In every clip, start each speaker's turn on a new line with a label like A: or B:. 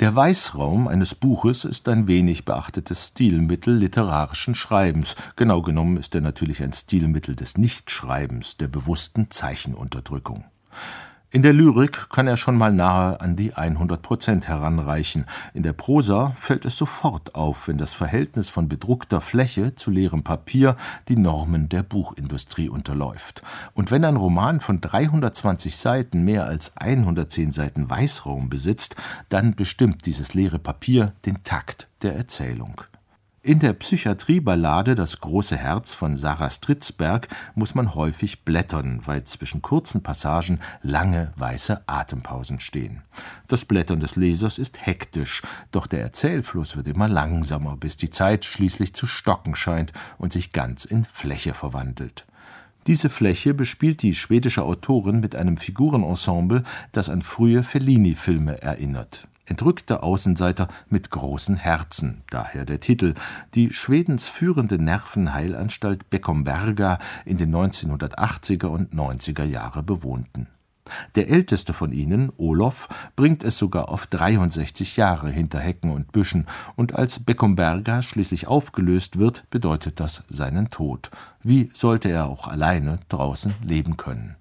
A: Der Weißraum eines Buches ist ein wenig beachtetes Stilmittel literarischen Schreibens. Genau genommen ist er natürlich ein Stilmittel des Nichtschreibens, der bewussten Zeichenunterdrückung. In der Lyrik kann er schon mal nahe an die 100% heranreichen. In der Prosa fällt es sofort auf, wenn das Verhältnis von bedruckter Fläche zu leerem Papier die Normen der Buchindustrie unterläuft. Und wenn ein Roman von 320 Seiten mehr als 110 Seiten Weißraum besitzt, dann bestimmt dieses leere Papier den Takt der Erzählung. In der Psychiatrieballade »Das große Herz« von Sarah Stritzberg muss man häufig blättern, weil zwischen kurzen Passagen lange weiße Atempausen stehen. Das Blättern des Lesers ist hektisch, doch der Erzählfluss wird immer langsamer, bis die Zeit schließlich zu stocken scheint und sich ganz in Fläche verwandelt. Diese Fläche bespielt die schwedische Autorin mit einem Figurenensemble, das an frühe Fellini-Filme erinnert. Entrückte Außenseiter mit großen Herzen, daher der Titel, die Schwedens führende Nervenheilanstalt Beckomberga in den 1980er und 90er Jahre bewohnten. Der älteste von ihnen, Olof, bringt es sogar auf 63 Jahre hinter Hecken und Büschen, und als Beckomberga schließlich aufgelöst wird, bedeutet das seinen Tod. Wie sollte er auch alleine draußen leben können?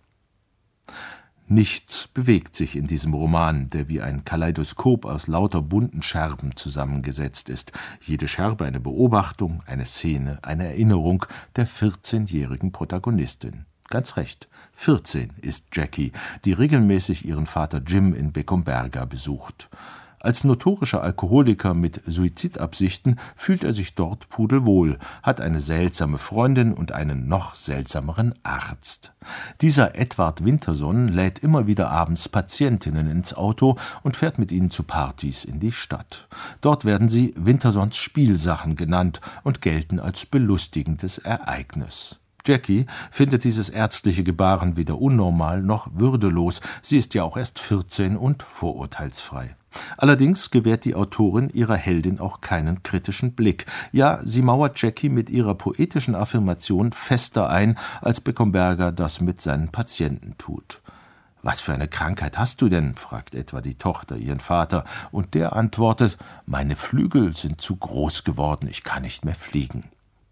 A: Nichts bewegt sich in diesem Roman, der wie ein Kaleidoskop aus lauter bunten Scherben zusammengesetzt ist. Jede Scherbe eine Beobachtung, eine Szene, eine Erinnerung der 14-jährigen Protagonistin. Ganz recht, 14 ist Jackie, die regelmäßig ihren Vater Jim in Beckomberga besucht. Als notorischer Alkoholiker mit Suizidabsichten fühlt er sich dort pudelwohl, hat eine seltsame Freundin und einen noch seltsameren Arzt. Dieser Edward Winterson lädt immer wieder abends Patientinnen ins Auto und fährt mit ihnen zu Partys in die Stadt. Dort werden sie Wintersons Spielsachen genannt und gelten als belustigendes Ereignis. Jackie findet dieses ärztliche Gebaren weder unnormal noch würdelos. Sie ist ja auch erst 14 und vorurteilsfrei. Allerdings gewährt die Autorin ihrer Heldin auch keinen kritischen Blick. Ja, sie mauert Jackie mit ihrer poetischen Affirmation fester ein, als Beckomberga das mit seinen Patienten tut. »Was für eine Krankheit hast du denn?« fragt etwa die Tochter ihren Vater, und der antwortet, »Meine Flügel sind zu groß geworden, ich kann nicht mehr fliegen.«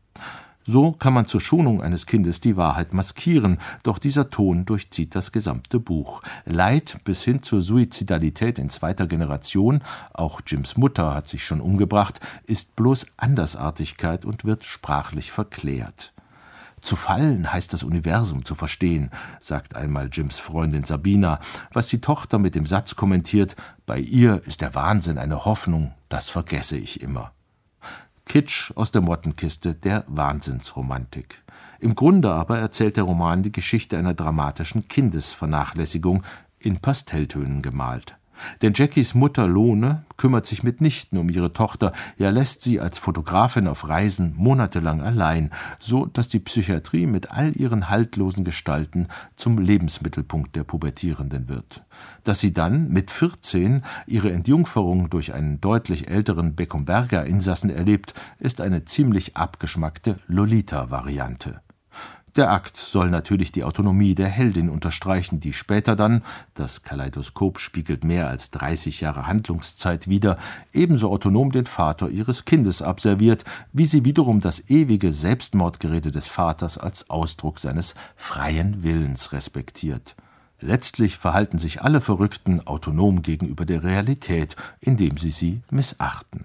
A: So kann man zur Schonung eines Kindes die Wahrheit maskieren, doch dieser Ton durchzieht das gesamte Buch. Leid bis hin zur Suizidalität in zweiter Generation, auch Jims Mutter hat sich schon umgebracht, ist bloß Andersartigkeit und wird sprachlich verklärt. »Zu fallen heißt das Universum zu verstehen«, sagt einmal Jims Freundin Sabina, was die Tochter mit dem Satz kommentiert, »Bei ihr ist der Wahnsinn eine Hoffnung, das vergesse ich immer.« Kitsch aus der Mottenkiste der Wahnsinnsromantik. Im Grunde aber erzählt der Roman die Geschichte einer dramatischen Kindesvernachlässigung, in Pastelltönen gemalt. Denn Jackies Mutter Lone kümmert sich mitnichten um ihre Tochter, ja lässt sie als Fotografin auf Reisen monatelang allein, so dass die Psychiatrie mit all ihren haltlosen Gestalten zum Lebensmittelpunkt der Pubertierenden wird. Dass sie dann mit 14 ihre Entjungferung durch einen deutlich älteren Beckomberga-Insassen erlebt, ist eine ziemlich abgeschmackte Lolita-Variante. Der Akt soll natürlich die Autonomie der Heldin unterstreichen, die später dann, das Kaleidoskop spiegelt mehr als 30 Jahre Handlungszeit wider, ebenso autonom den Vater ihres Kindes abserviert, wie sie wiederum das ewige Selbstmordgerede des Vaters als Ausdruck seines freien Willens respektiert. Letztlich verhalten sich alle Verrückten autonom gegenüber der Realität, indem sie missachten.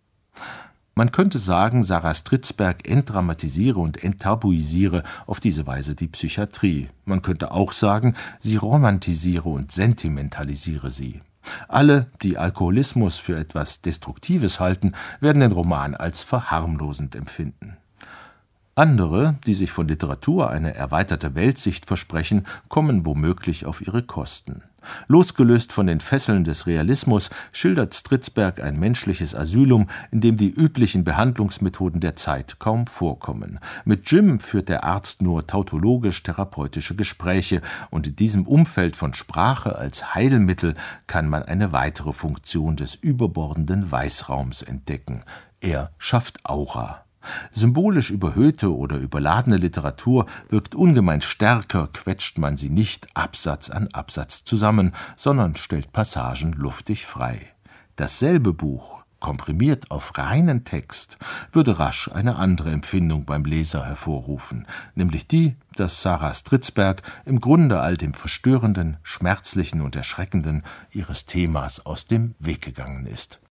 A: Man könnte sagen, Sarah Stritzberg entdramatisiere und enttabuisiere auf diese Weise die Psychiatrie. Man könnte auch sagen, sie romantisiere und sentimentalisiere sie. Alle, die Alkoholismus für etwas Destruktives halten, werden den Roman als verharmlosend empfinden. Andere, die sich von Literatur eine erweiterte Weltsicht versprechen, kommen womöglich auf ihre Kosten. Losgelöst von den Fesseln des Realismus schildert Stritzberg ein menschliches Asylum, in dem die üblichen Behandlungsmethoden der Zeit kaum vorkommen. Mit Jim führt der Arzt nur tautologisch-therapeutische Gespräche, und in diesem Umfeld von Sprache als Heilmittel kann man eine weitere Funktion des überbordenden Weißraums entdecken. Er schafft Aura. Symbolisch überhöhte oder überladene Literatur wirkt ungemein stärker, quetscht man sie nicht Absatz an Absatz zusammen, sondern stellt Passagen luftig frei. Dasselbe Buch, komprimiert auf reinen Text, würde rasch eine andere Empfindung beim Leser hervorrufen, nämlich die, dass Sarah Stridsberg im Grunde all dem Verstörenden, Schmerzlichen und Erschreckenden ihres Themas aus dem Weg gegangen ist.